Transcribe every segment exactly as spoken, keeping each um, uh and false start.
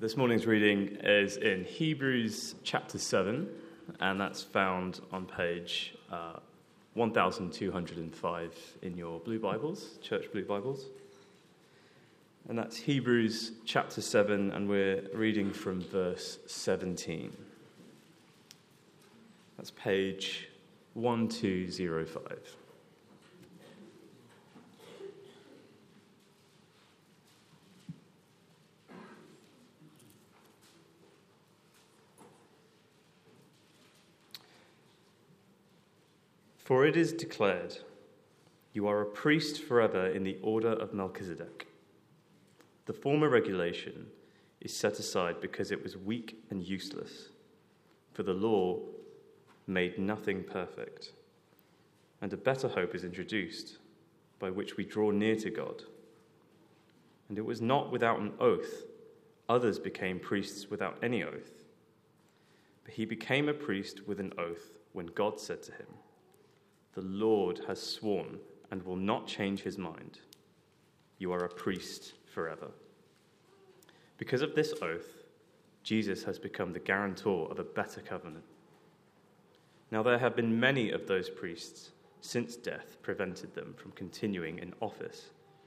This morning's reading is in Hebrews chapter seven, and that's found on page uh, one thousand two hundred five in your blue Bibles, church blue Bibles. And that's Hebrews chapter seven, and we're reading from verse seventeen. That's page one two zero five. For it is declared, you are a priest forever in the order of Melchizedek. The former regulation is set aside because it was weak and useless, for the law made nothing perfect. And a better hope is introduced, by which we draw near to God. And it was not without an oath. Others became priests without any oath. But he became a priest with an oath when God said to him, "The Lord has sworn and will not change his mind. You are a priest forever." Because of this oath, Jesus has become the guarantor of a better covenant. Now there have been many of those priests since death prevented them from continuing in office.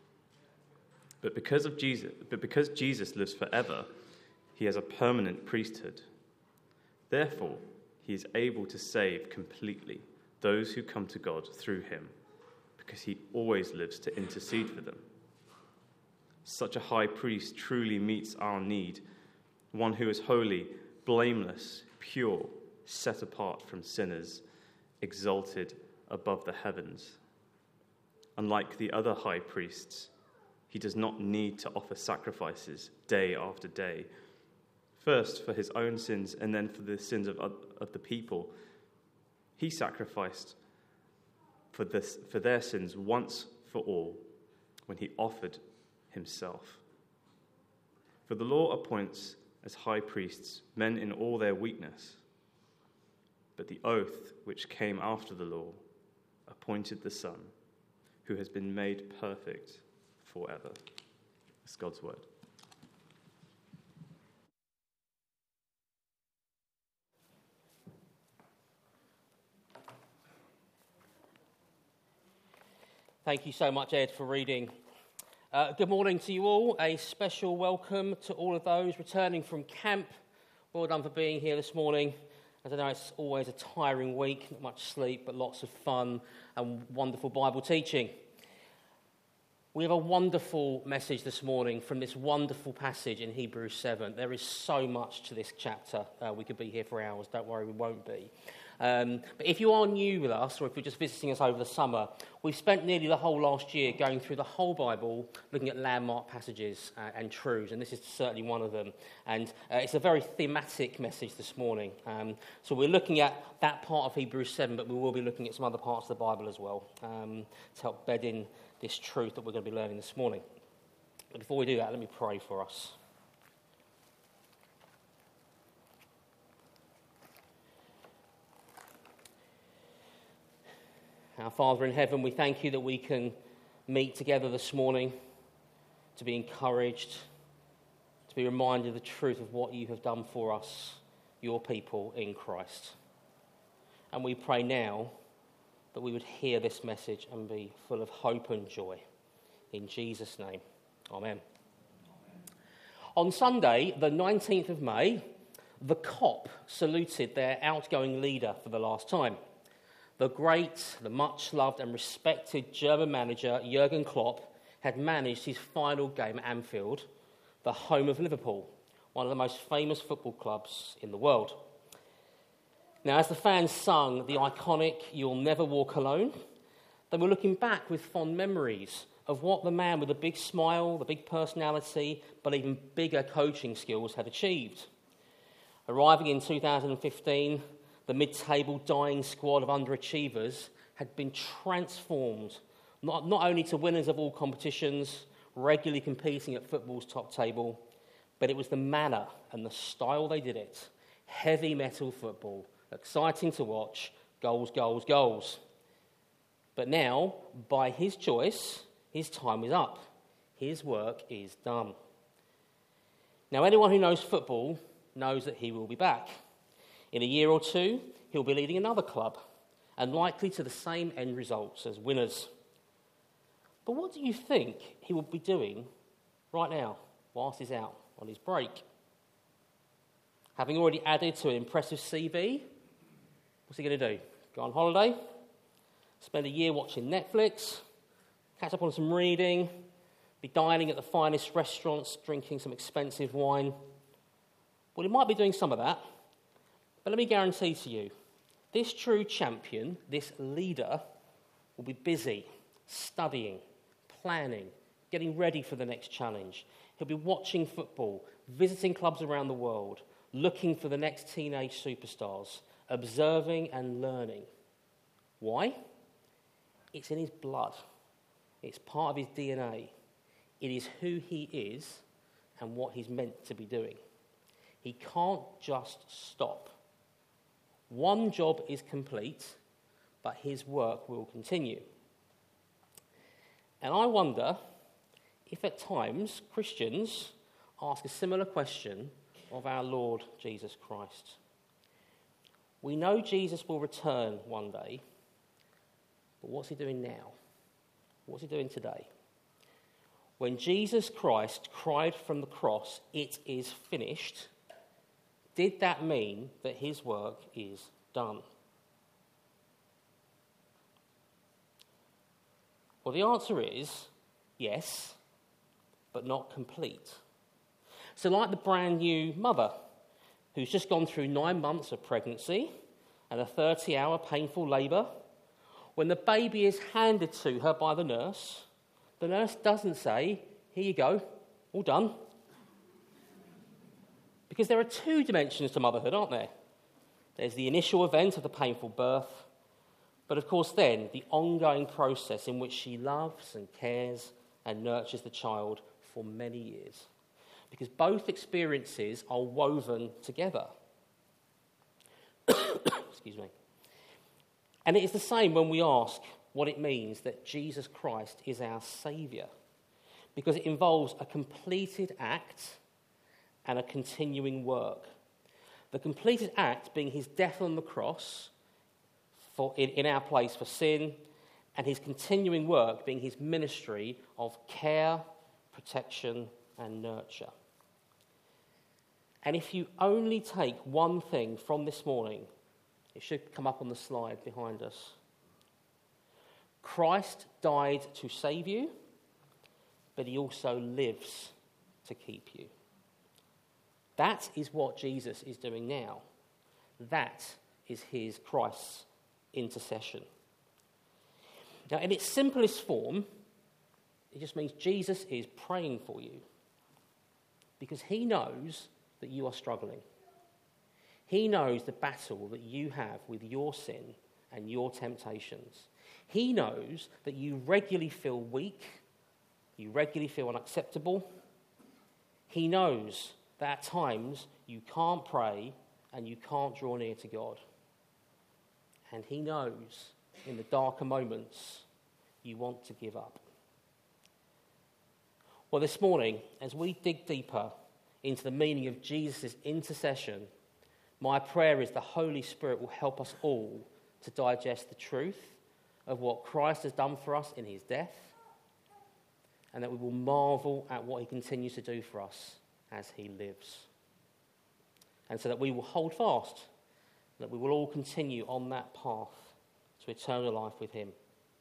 But because of Jesus, but because Jesus lives forever, he has a permanent priesthood. Therefore, he is able to save completely those who come to God through him, because he always lives to intercede for them. Such a high priest truly meets our need, one who is holy, blameless, pure, set apart from sinners, exalted above the heavens. Unlike the other high priests, he does not need to offer sacrifices day after day, first for his own sins and then for the sins of, of the people. He sacrificed for this for their sins once for all when he offered himself. For the law appoints as high priests men in all their weakness, but the oath which came after the law appointed the Son, who has been made perfect forever. That's God's word. Thank you so much, Ed, for reading. Uh, good morning to you all. A special welcome to all of those returning from camp. Well done for being here this morning. As I know, it's always a tiring week, not much sleep, but lots of fun and wonderful Bible teaching. We have a wonderful message this morning from this wonderful passage in Hebrews seven. There is so much to this chapter. Uh, we could be here for hours. Don't worry, we won't be. Um, but if you are new with us, or if you're just visiting us over the summer, we've spent nearly the whole last year going through the whole Bible, looking at landmark passages uh, and truths, and this is certainly one of them. And uh, it's a very thematic message this morning. Um, so we're looking at that part of Hebrews seven, but we will be looking at some other parts of the Bible as well um, to help bed in this truth that we're going to be learning this morning. But before we do that, let me pray for us. Our Father in heaven, we thank you that we can meet together this morning to be encouraged, to be reminded of the truth of what you have done for us, your people in Christ. And we pray now that we would hear this message and be full of hope and joy. In Jesus' name, amen. Amen. On Sunday, the nineteenth of May, the COP saluted their outgoing leader for the last time. The great, the much-loved and respected German manager Jurgen Klopp had managed his final game at Anfield, the home of Liverpool, one of the most famous football clubs in the world. Now, as the fans sung the iconic "You'll Never Walk Alone," they were looking back with fond memories of what the man with the big smile, the big personality, but even bigger coaching skills had achieved. Arriving in two thousand fifteen, the mid-table dying squad of underachievers had been transformed, not, not only to winners of all competitions, regularly competing at football's top table, but it was the manner and the style they did it. Heavy metal football, exciting to watch, goals, goals, goals. But now, by his choice, his time is up. His work is done. Now, anyone who knows football knows that he will be back. In a year or two, he'll be leading another club, and likely to the same end results as winners. But what do you think he will be doing right now, whilst he's out on his break? Having already added to an impressive C V, what's he going to do? Go on holiday? Spend a year watching Netflix? Catch up on some reading? Be dining at the finest restaurants, drinking some expensive wine? Well, he might be doing some of that, but let me guarantee to you, this true champion, this leader, will be busy studying, planning, getting ready for the next challenge. He'll be watching football, visiting clubs around the world, looking for the next teenage superstars, observing and learning. Why? It's in his blood. It's part of his D N A. It is who he is and what he's meant to be doing. He can't just stop. One job is complete, but his work will continue. And I wonder if at times Christians ask a similar question of our Lord Jesus Christ. We know Jesus will return one day, but what's he doing now? What's he doing today? When Jesus Christ cried from the cross, "It is finished," did that mean that his work is done? Well, the answer is yes, but not complete. So like the brand new mother who's just gone through nine months of pregnancy and a thirty-hour painful labour, when the baby is handed to her by the nurse, the nurse doesn't say, "Here you go, all done." Because there are two dimensions to motherhood, aren't there? There's the initial event of the painful birth, but of course then the ongoing process in which she loves and cares and nurtures the child for many years. Because both experiences are woven together. Excuse me. And it is the same when we ask what it means that Jesus Christ is our Saviour, because it involves a completed act and a continuing work. The completed act being his death on the cross for, in, in our place for sin, and his continuing work being his ministry of care, protection, and nurture. And if you only take one thing from this morning, it should come up on the slide behind us. Christ died to save you, but he also lives to keep you. That is what Jesus is doing now. That is his, Christ's intercession. Now, in its simplest form, it just means Jesus is praying for you because he knows that you are struggling. He knows the battle that you have with your sin and your temptations. He knows that you regularly feel weak, you regularly feel unacceptable. He knows that at times you can't pray and you can't draw near to God. And he knows in the darker moments you want to give up. Well, this morning, as we dig deeper into the meaning of Jesus' intercession, my prayer is the Holy Spirit will help us all to digest the truth of what Christ has done for us in his death, and that we will marvel at what he continues to do for us as he lives. And so that we will hold fast, that we will all continue on that path to eternal life with him.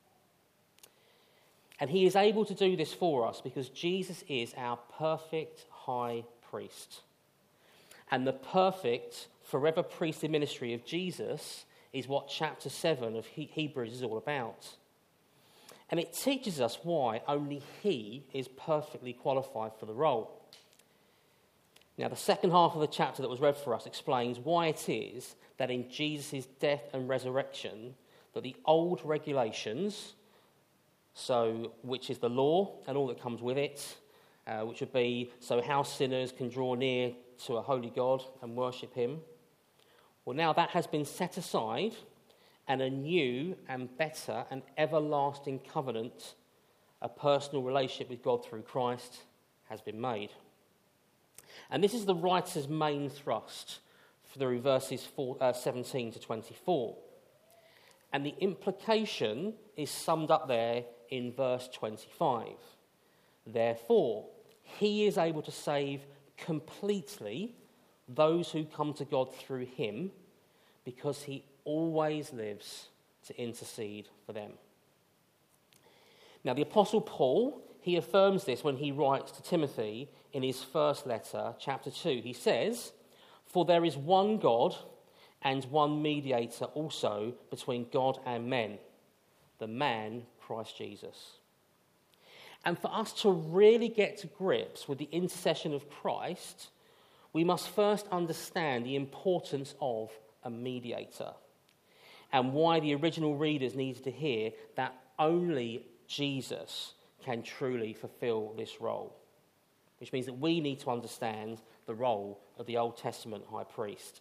And he is able to do this for us because Jesus is our perfect high priest. And the perfect forever priestly ministry of Jesus is what chapter seven of Hebrews is all about. And it teaches us why only he is perfectly qualified for the role. Now, the second half of the chapter that was read for us explains why it is that in Jesus' death and resurrection, that the old regulations, so which is the law and all that comes with it, uh, which would be so how sinners can draw near to a holy God and worship him, well, now that has been set aside, and a new and better and everlasting covenant, a personal relationship with God through Christ, has been made. And this is the writer's main thrust through verses four, uh, seventeen to twenty-four. And the implication is summed up there in verse twenty-five. Therefore, he is able to save completely those who come to God through him, because he always lives to intercede for them. Now, the Apostle Paul, he affirms this when he writes to Timothy in his first letter, chapter two. He says, "For there is one God and one mediator also between God and men, the man Christ Jesus." And for us to really get to grips with the intercession of Christ, we must first understand the importance of a mediator, and why the original readers needed to hear that only Jesus can truly fulfill this role, which means that we need to understand the role of the Old Testament high priest.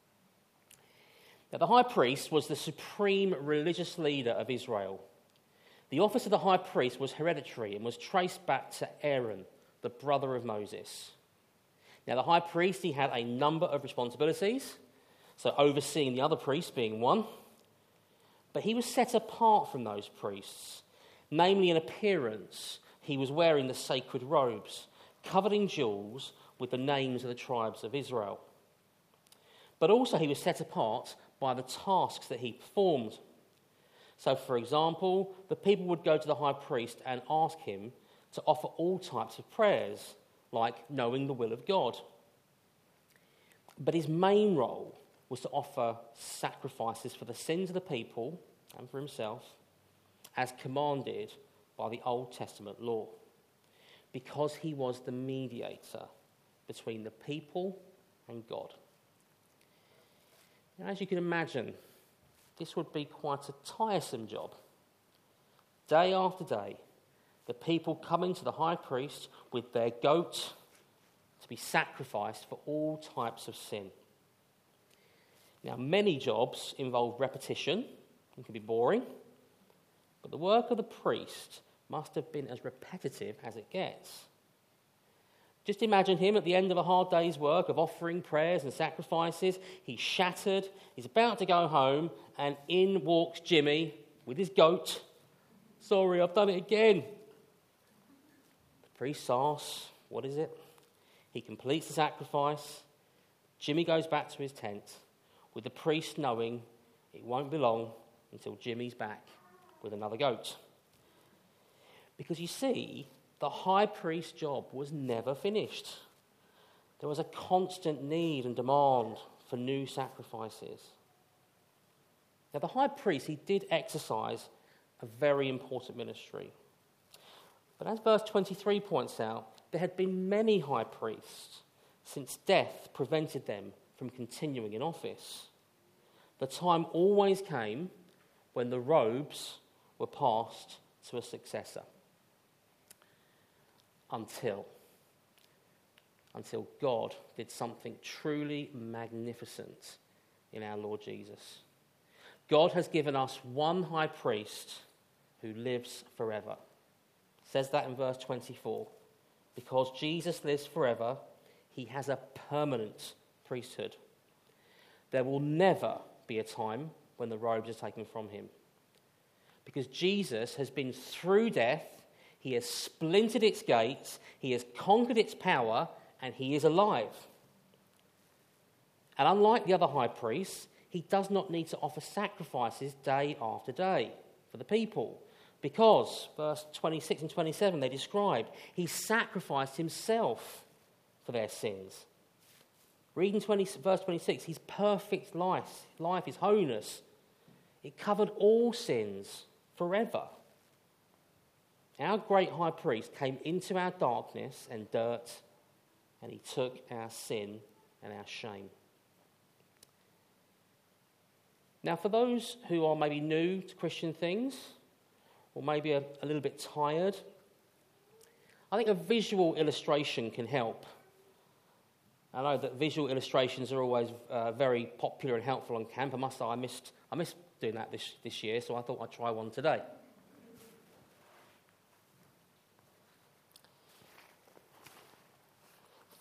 Now, the high priest was the supreme religious leader of Israel. The office of the high priest was hereditary and was traced back to Aaron, the brother of Moses. Now, the high priest, he had a number of responsibilities, so overseeing the other priests being one. But he was set apart from those priests, namely in appearance. He was wearing the sacred robes, covered in jewels with the names of the tribes of Israel. But also he was set apart by the tasks that he performed. So, for example, the people would go to the high priest and ask him to offer all types of prayers, like knowing the will of God. But his main role was to offer sacrifices for the sins of the people and for himself, as commanded by the Old Testament law, because he was the mediator between the people and God. Now, as you can imagine, this would be quite a tiresome job. Day after day, the people coming to the high priest with their goat to be sacrificed for all types of sin. Now, many jobs involve repetition and can be boring, but the work of the priest must have been as repetitive as it gets. Just imagine him at the end of a hard day's work of offering prayers and sacrifices. He's shattered, he's about to go home, and in walks Jimmy with his goat. "Sorry, I've done it again." The priest asks, "What is it?" He completes the sacrifice. Jimmy goes back to his tent, with the priest knowing it won't be long until Jimmy's back with another goat. Because you see, the high priest's job was never finished. There was a constant need and demand for new sacrifices. Now, the high priest, he did exercise a very important ministry. But as verse twenty-three points out, there had been many high priests since death prevented them from continuing in office. The time always came when the robes were passed to a successor. Until, until God did something truly magnificent in our Lord Jesus. God has given us one high priest who lives forever. It says that in verse twenty-four. Because Jesus lives forever, he has a permanent priesthood. There will never be a time when the robes are taken from him. Because Jesus has been through death, he has splintered its gates, he has conquered its power, and he is alive. And unlike the other high priests, he does not need to offer sacrifices day after day for the people. Because, verse twenty-six and twenty-seven, they describe, he sacrificed himself for their sins. Reading twenty, verse twenty-six, his perfect life, life, his holiness, it covered all sins forever. Our great high priest came into our darkness and dirt, and he took our sin and our shame. Now, for those who are maybe new to Christian things, or maybe a, a little bit tired, I think a visual illustration can help. I know that visual illustrations are always uh, very popular and helpful on camp. I must say I missed, I missed doing that this, this year, so I thought I'd try one today.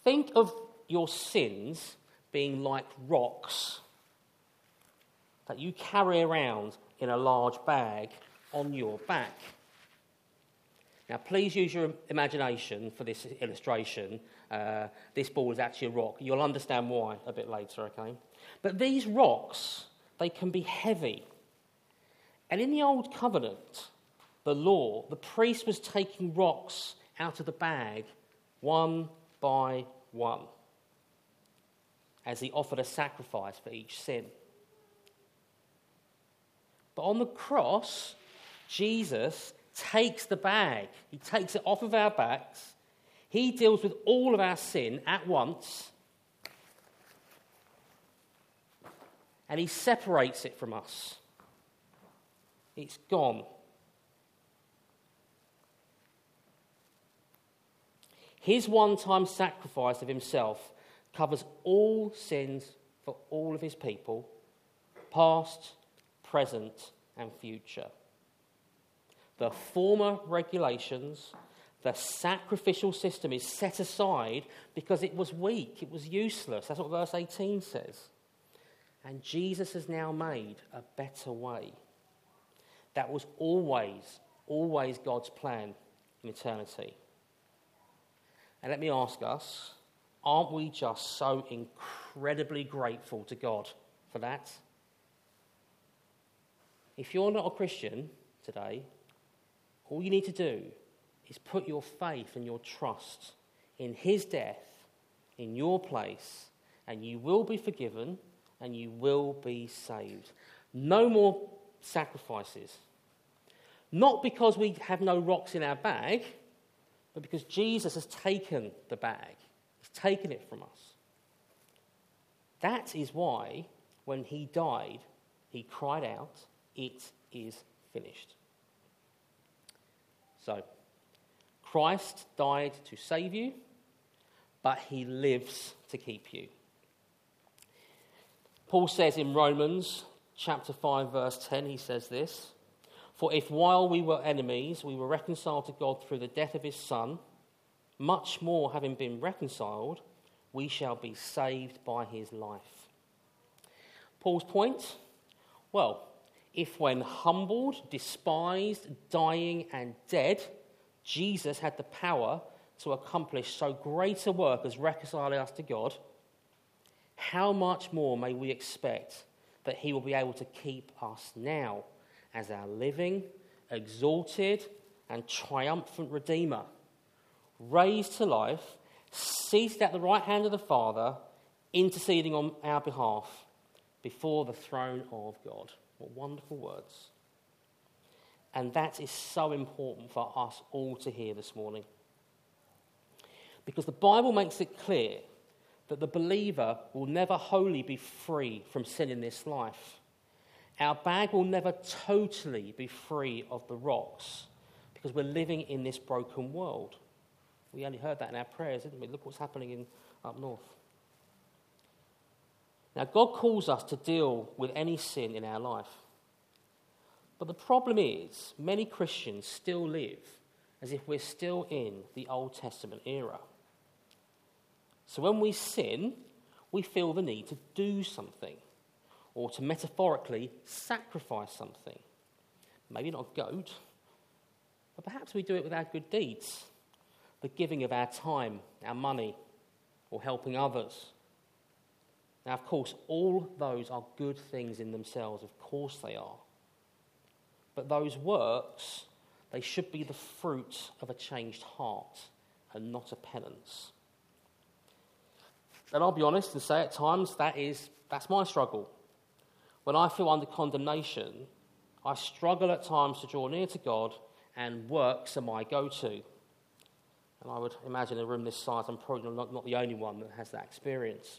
Think of your sins being like rocks that you carry around in a large bag on your back. Now, please use your imagination for this illustration. Uh, this ball is actually a rock. You'll understand why a bit later, okay? But these rocks, they can be heavy. And in the Old Covenant, the law, the priest was taking rocks out of the bag one by one as he offered a sacrifice for each sin. But on the cross, Jesus takes the bag. He takes it off of our backs. He deals with all of our sin at once. And he separates it from us. It's gone. His one-time sacrifice of himself covers all sins for all of his people, past, present, and future. The former regulations, the sacrificial system is set aside because it was weak, it was useless. That's what verse eighteen says. And Jesus has now made a better way. That was always, always God's plan in eternity. And let me ask us, aren't we just so incredibly grateful to God for that? If you're not a Christian today, all you need to do is put your faith and your trust in his death in your place, and you will be forgiven and you will be saved. No more sacrifices. Not because we have no rocks in our bag, but because Jesus has taken the bag. He's taken it from us. That is why, when he died, he cried out, "It is finished." So, Christ died to save you, but he lives to keep you. Paul says in Romans chapter five, verse ten, he says this, "For if while we were enemies, we were reconciled to God through the death of his Son, much more having been reconciled, we shall be saved by his life." Paul's point? Well, if when humbled, despised, dying, and dead, Jesus had the power to accomplish so great a work as reconciling us to God, how much more may we expect that he will be able to keep us now as our living, exalted, and triumphant Redeemer, raised to life, seated at the right hand of the Father, interceding on our behalf before the throne of God. What wonderful words. And that is so important for us all to hear this morning. Because the Bible makes it clear that the believer will never wholly be free from sin in this life. Our bag will never totally be free of the rocks because we're living in this broken world. We only heard that in our prayers, didn't we? Look what's happening in up north. Now, God calls us to deal with any sin in our life. But the problem is, many Christians still live as if we're still in the Old Testament era. So when we sin, we feel the need to do something, or to metaphorically sacrifice something. Maybe not a goat, but perhaps we do it with our good deeds, the giving of our time, our money, or helping others. Now, of course, all those are good things in themselves. Of course they are. But those works, they should be the fruit of a changed heart and not a penance. And I'll be honest and say at times that is, that's my struggle. When I feel under condemnation, I struggle at times to draw near to God, and works are my go-to. And I would imagine in a room this size, I'm probably not, not the only one that has that experience.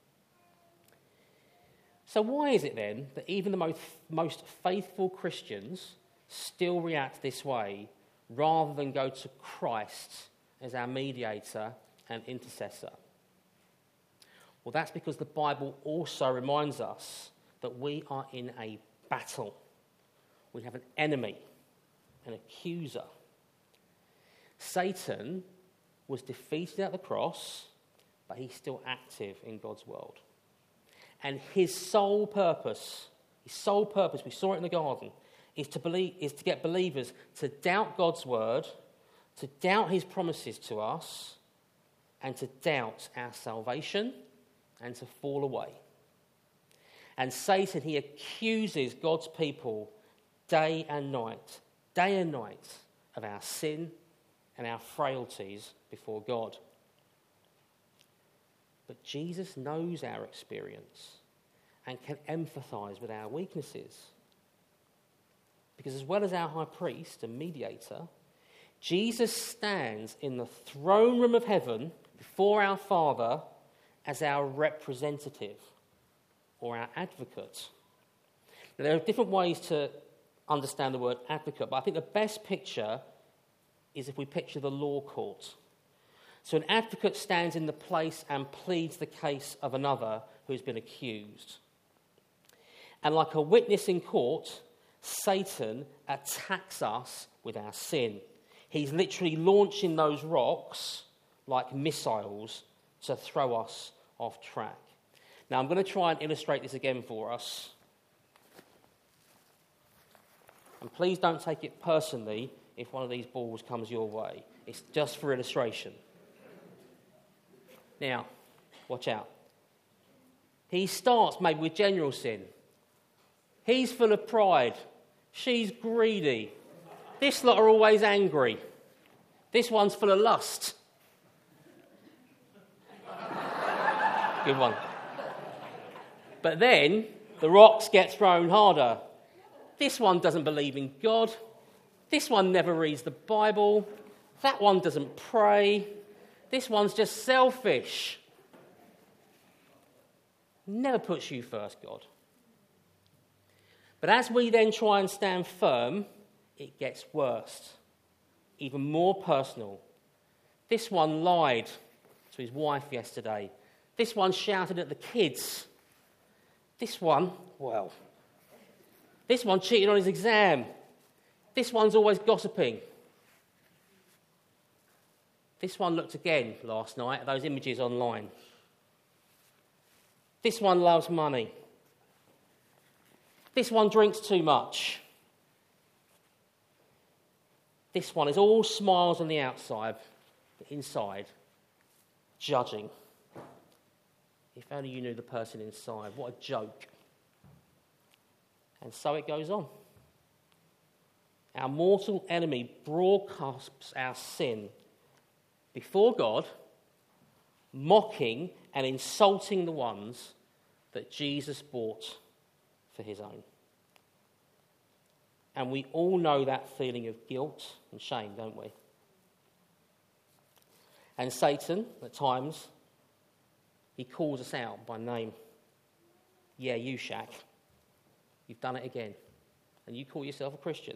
So why is it then that even the most, most faithful Christians still react this way rather than go to Christ as our mediator and intercessor? Well, that's because the Bible also reminds us that we are in a battle. We have an enemy, an accuser. Satan was defeated at the cross, but he's still active in God's world. And his sole purpose, his sole purpose, we saw it in the garden, is to believe, is to get believers to doubt God's word, to doubt his promises to us, and to doubt our salvation, and to fall away. And Satan, he accuses God's people day and night, day and night, of our sin and our frailties before God. But Jesus knows our experience and can empathise with our weaknesses. Because as well as our high priest and mediator, Jesus stands in the throne room of heaven before our Father as our representative or our advocate. Now, there are different ways to understand the word advocate, but I think the best picture is if we picture the law court. So an advocate stands in the place and pleads the case of another who's been accused. And like a witness in court, Satan attacks us with our sin. He's literally launching those rocks like missiles to throw us off track. Now, I'm going to try and illustrate this again for us. And please don't take it personally if one of these balls comes your way. It's just for illustration. Now, watch out. He starts maybe with general sin. He's full of pride. She's greedy. This lot are always angry. This one's full of lust. Good one. But then the rocks get thrown harder. This one doesn't believe in God. This one never reads the Bible. That one doesn't pray. This one's just selfish. Never puts you first, God. But as we then try and stand firm, it gets worse, even more personal. This one lied to his wife yesterday. This one shouted at the kids. This one, well, this one cheated on his exam. This one's always gossiping. This one looked again last night at those images online. This one loves money. This one drinks too much. This one is all smiles on the outside, but inside, judging. If only you knew the person inside. What a joke. And so it goes on. Our mortal enemy broadcasts our sin before God, mocking and insulting the ones that Jesus bought for his own. And we all know that feeling of guilt and shame, don't we? And Satan, at times, he calls us out by name. Yeah, you, Shaq. You've done it again. And you call yourself a Christian.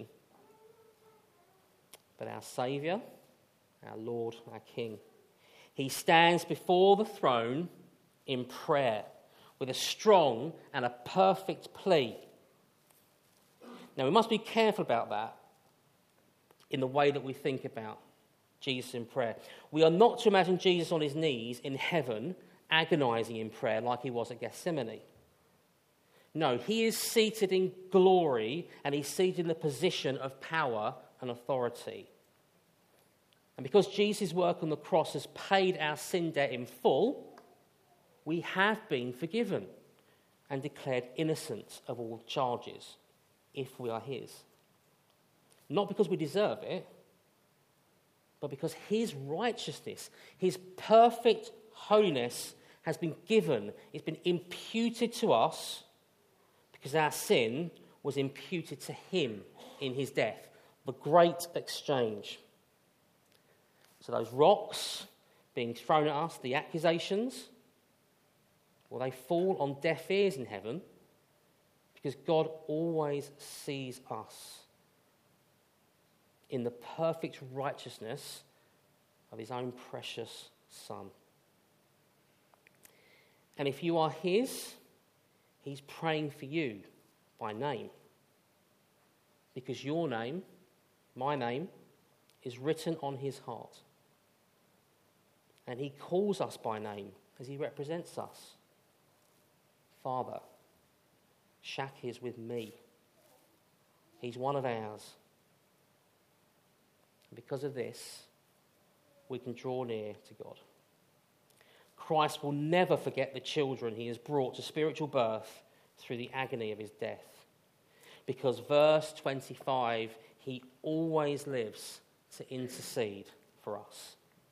But our Saviour, our Lord, our King, he stands before the throne in prayer with a strong and a perfect plea. Now, we must be careful about that in the way that we think about Jesus in prayer. We are not to imagine Jesus on his knees in heaven, agonizing in prayer like he was at Gethsemane. No, he is seated in glory, and he's seated in the position of power and authority. And because Jesus' work on the cross has paid our sin debt in full, we have been forgiven and declared innocent of all charges if we are his. Not because we deserve it, but because his righteousness, his perfect holiness has been given, it's been imputed to us because our sin was imputed to him in his death. The great exchange. So those rocks being thrown at us, the accusations, well, they fall on deaf ears in heaven because God always sees us in the perfect righteousness of his own precious Son. And if you are his, he's praying for you by name. Because your name, my name, is written on his heart. And he calls us by name as he represents us. Father, Shaq is with me. He's one of ours. And because of this, we can draw near to God. Christ will never forget the children he has brought to spiritual birth through the agony of his death. Because verse twenty-five, he always lives to intercede for us.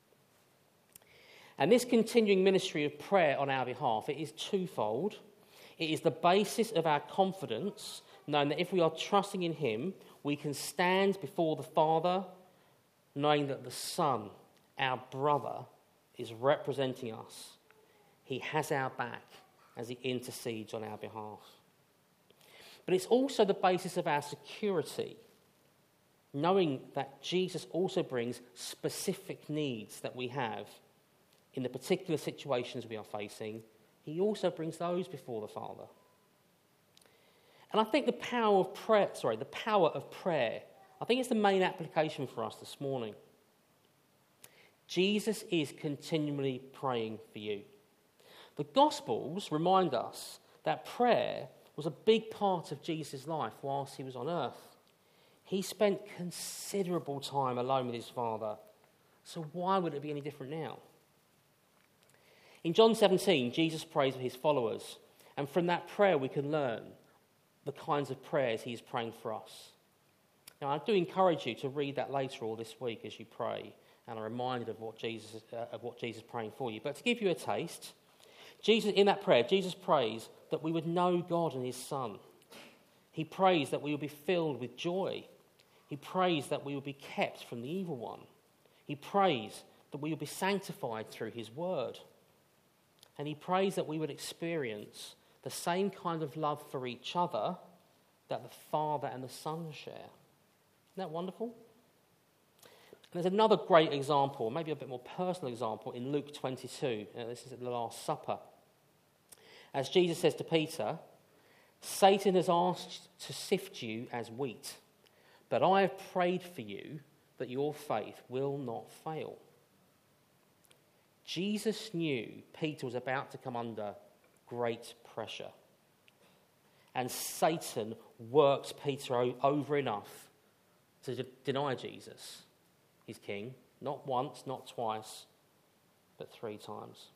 And this continuing ministry of prayer on our behalf, it is twofold. It is the basis of our confidence, knowing that if we are trusting in him, we can stand before the Father, knowing that the Son, our brother, is representing us. He has our back as he intercedes on our behalf. But it's also the basis of our security, knowing that Jesus also brings specific needs that we have in the particular situations we are facing. He also brings those before the Father. And I think the power of prayer, sorry, the power of prayer, I think it's the main application for us this morning. Jesus is continually praying for you. The Gospels remind us that prayer was a big part of Jesus' life whilst he was on earth. He spent considerable time alone with his Father. So why would it be any different now? In John seventeen, Jesus prays for his followers. And from that prayer, we can learn the kinds of prayers he is praying for us. Now, I do encourage you to read that later or this week as you pray and are reminded of what Jesus uh, of what Jesus is praying for you. But to give you a taste, Jesus in that prayer, Jesus prays that we would know God and his Son. He prays that we would be filled with joy. He prays that we would be kept from the evil one. He prays that we would be sanctified through his word. And he prays that we would experience the same kind of love for each other that the Father and the Son share. Isn't that wonderful? And there's another great example, maybe a bit more personal example, in Luke twenty-two. Uh, this is at the Last Supper. As Jesus says to Peter, Satan has asked to sift you as wheat, but I have prayed for you that your faith will not fail. Jesus knew Peter was about to come under great pressure. And Satan worked Peter o- over enough to de- deny Jesus, his king, not once, not twice, but three times.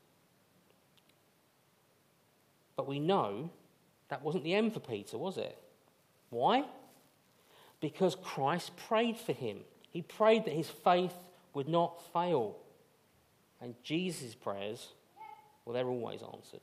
But we know that wasn't the end for Peter, was it? Why? Because Christ prayed for him. He prayed that his faith would not fail. And Jesus' prayers, well, they're always answered.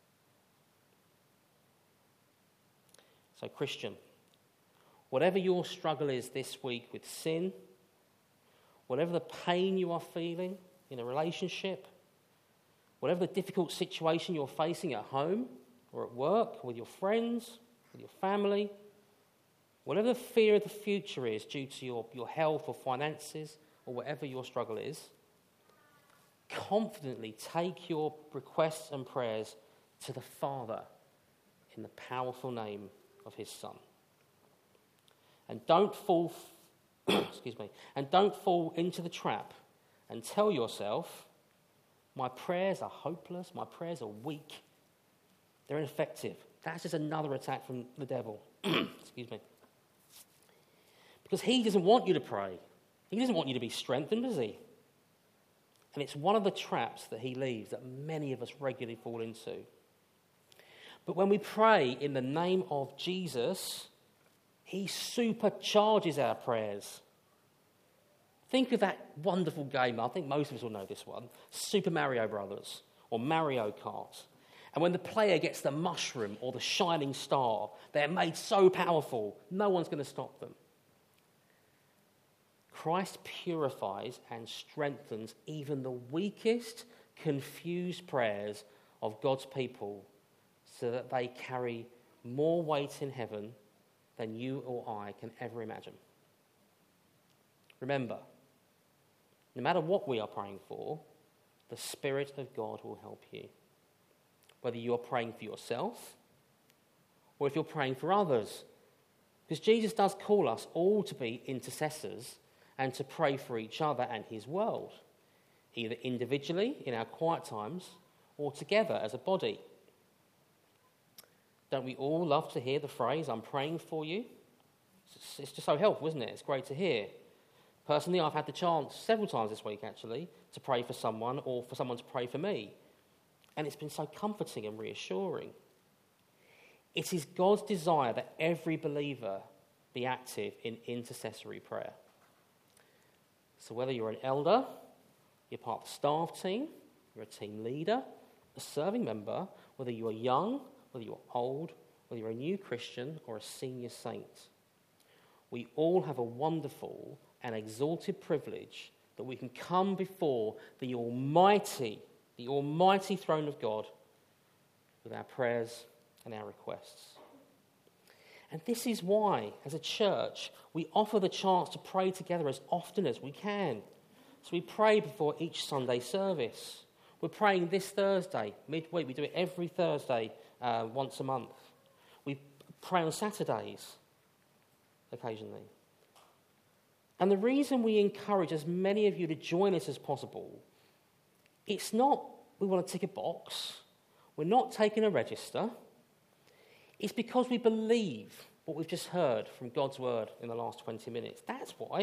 So, Christian, whatever your struggle is this week with sin, whatever the pain you are feeling in a relationship, whatever the difficult situation you're facing at home or at work, with your friends, with your family, whatever the fear of the future is due to your, your health or finances or whatever your struggle is, confidently take your requests and prayers to the Father in the powerful name of his Son. And don't fall excuse me, and don't fall into the trap and tell yourself, my prayers are hopeless, my prayers are weak, they're ineffective. That's just another attack from the devil. Excuse me. Because he doesn't want you to pray. He doesn't want you to be strengthened, does he? And it's one of the traps that he leaves that many of us regularly fall into. But when we pray in the name of Jesus, he supercharges our prayers. Think of that wonderful game, I think most of us will know this one, Super Mario Brothers or Mario Kart. And when the player gets the mushroom or the shining star, they're made so powerful, no one's going to stop them. Christ purifies and strengthens even the weakest, confused prayers of God's people so that they carry more weight in heaven than you or I can ever imagine. Remember, no matter what we are praying for, the Spirit of God will help you. Whether you're praying for yourself or if you're praying for others. Because Jesus does call us all to be intercessors and to pray for each other and his world, either individually in our quiet times or together as a body. Don't we all love to hear the phrase, I'm praying for you? It's just so helpful, isn't it? It's great to hear. Personally, I've had the chance several times this week, actually, to pray for someone or for someone to pray for me. And it's been so comforting and reassuring. It is God's desire that every believer be active in intercessory prayer. So whether you're an elder, you're part of the staff team, you're a team leader, a serving member, whether you are young, whether you're old, whether you're a new Christian or a senior saint, we all have a wonderful and exalted privilege that we can come before the almighty, the almighty throne of God with our prayers and our requests. And this is why, as a church, we offer the chance to pray together as often as we can. So we pray before each Sunday service. We're praying this Thursday, midweek. We do it every Thursday, uh, once a month. We pray on Saturdays, occasionally. And the reason we encourage as many of you to join us as possible, it's not we want to tick a box. We're not taking a register. It's because we believe what we've just heard from God's word in the last twenty minutes. That's why.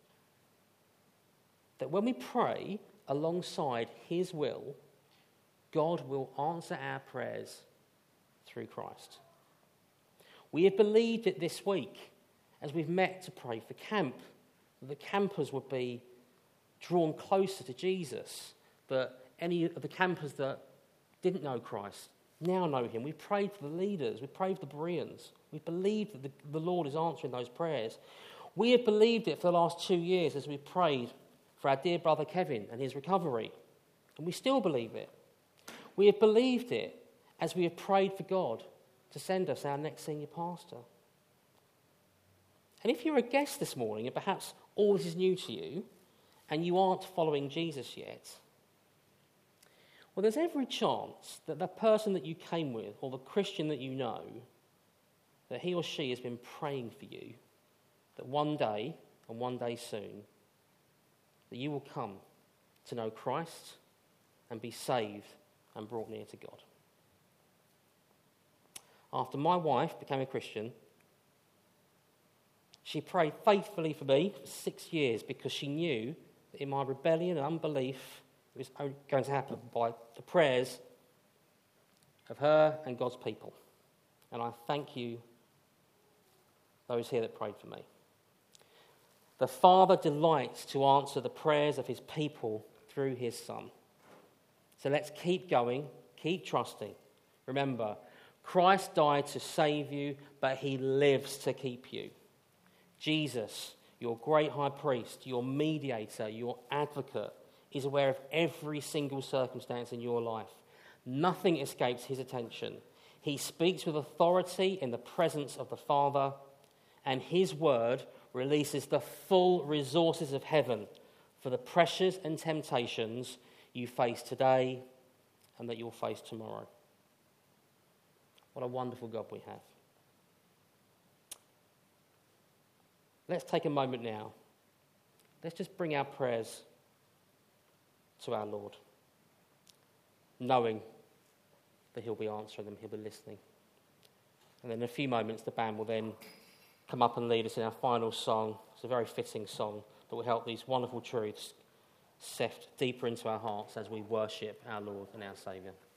That when we pray alongside his will, God will answer our prayers through Christ. We have believed it this week as we've met to pray for camp, that the campers would be drawn closer to Jesus, that any of the campers that didn't know Christ now know him. We prayed for the leaders, we prayed for the Bereans. We believed that the, the Lord is answering those prayers. We have believed it for the last two years as we prayed for our dear brother Kevin and his recovery. And we still believe it. We have believed it as we have prayed for God to send us our next senior pastor. And if you're a guest this morning and perhaps all this is new to you and you aren't following Jesus yet, well, there's every chance that the person that you came with or the Christian that you know, that he or she has been praying for you, that one day and one day soon, that you will come to know Christ and be saved and brought near to God. After my wife became a Christian, she prayed faithfully for me for six years because she knew that in my rebellion and unbelief, it was only going to happen by the prayers of her and God's people. And I thank you, those here that prayed for me. The Father delights to answer the prayers of his people through his Son. So let's keep going, keep trusting. Remember, Christ died to save you, but he lives to keep you. Jesus, your great high priest, your mediator, your advocate, is aware of every single circumstance in your life. Nothing escapes his attention. He speaks with authority in the presence of the Father, and his word releases the full resources of heaven for the pressures and temptations you face today and that you'll face tomorrow. What a wonderful God we have. Let's take a moment now. Let's just bring our prayers to our Lord, knowing that he'll be answering them, he'll be listening. And then in a few moments, the band will then come up and lead us in our final song. It's a very fitting song that will help these wonderful truths sift deeper into our hearts as we worship our Lord and our Saviour.